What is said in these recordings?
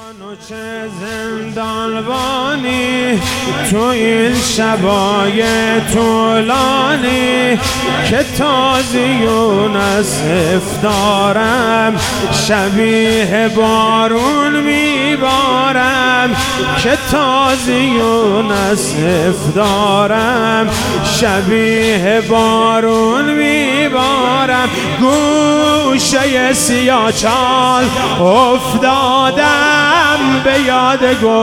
منو چه زندانبانی تو این شبای طولانی که تازیون از افطارم شبیه بارون میبارم که تازیون از افطارم شبیه بارون میبارم گوشه سیاچال افتادم به یاد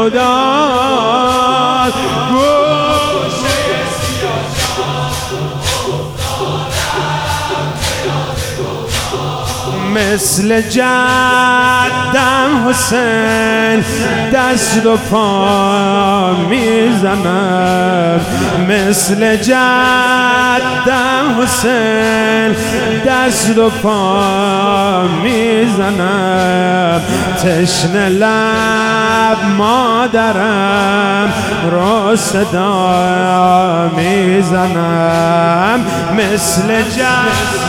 گودال گوشه سیاچال افتادم به یاد گودال مثل جدم حسین دست و پا میزنم مثل جدم حسین دست و پا میزنم تشنه لب مادرم رو صدا میزنم مثل جدم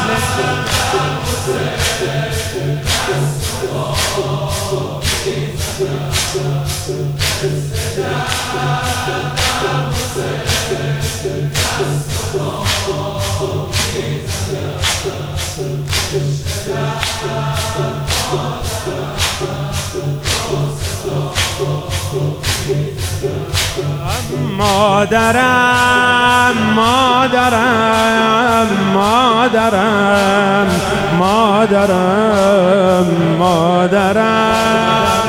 مادرم مادرم مادرم مادرم مادرم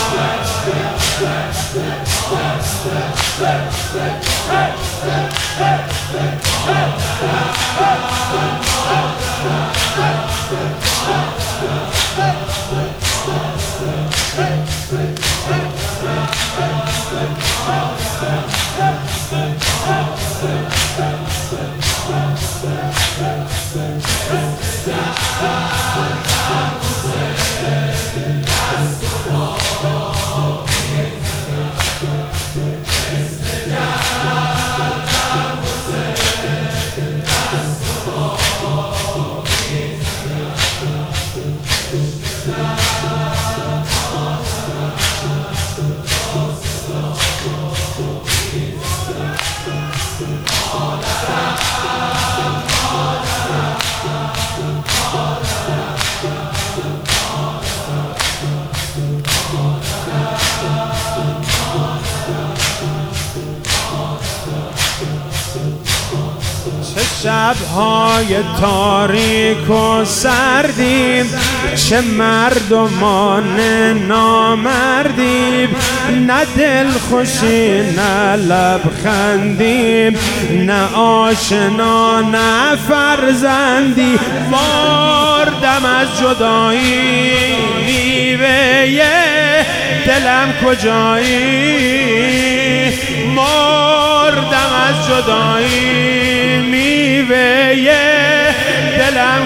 شب‌های تاریک و سردیم چه مردمان نامردیم نه دل خوشی نه لبخندیم نه آشنا نه فرزندی مردم از جدایی میوه دلم کجایی مردم از جدایی میوه دلم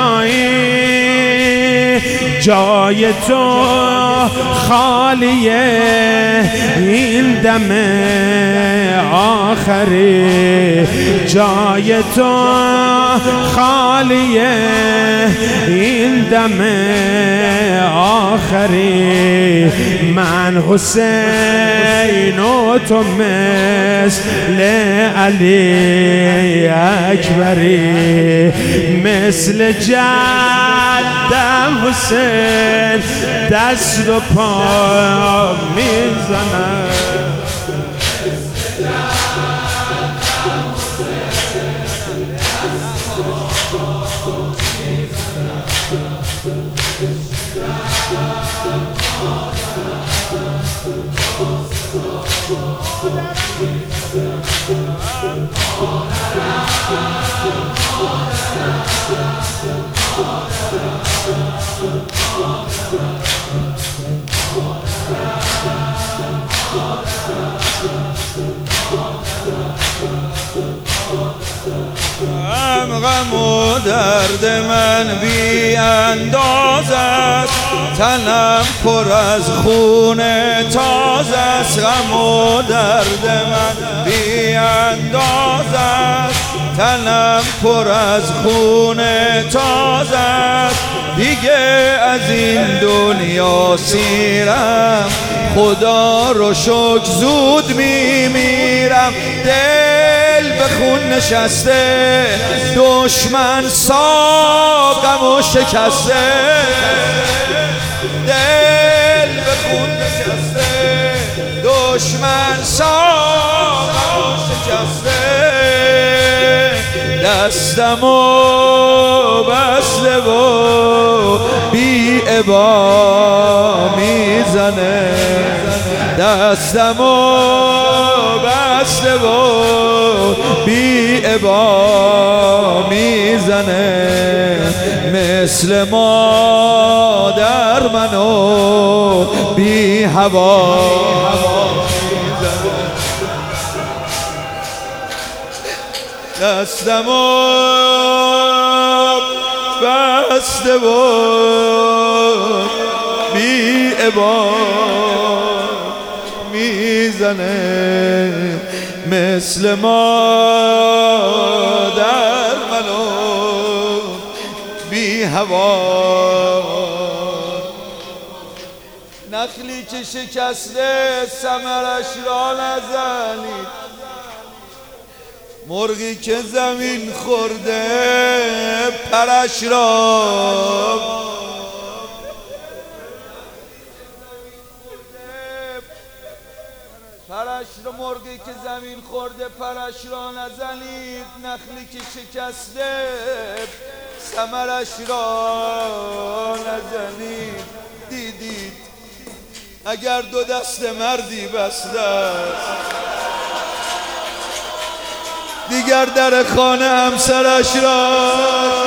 کجایی جای تو خالیه این دم آخری جای تو خالیه این دم آخری من حسین و تو مثل علی اکبری مثل جدم حسین دست و پا میزنم غم و درد من بی انداز است تنم پر از خون تازه است غم و درد من بی انداز است تنم پر از خون تازه است دیگه از این دنیا سیرم خدا رو شکر زود میمیرم. دل به خون نشسته، دشمن ساقم و شکسته. دل به خون نشسته، دشمن ساقم و شکسته. دستمو بسته و بی ابا میزنه. دستمو بسته و بی ابا میزنه. مثل مادر منو بی هوا دستمو بسته و بی ابا میزنه. مثل مادر منو بی هوا. نخلی که شکسته ثمرش را نزنید. مرغی که زمین خورده پرش را مرغی که زمین خورده پرش را نزنید. نخلی که شکسته ثمرش را نزنید. دیدید اگر دو دست مردی بسته است، دیگر در خانه همسرش را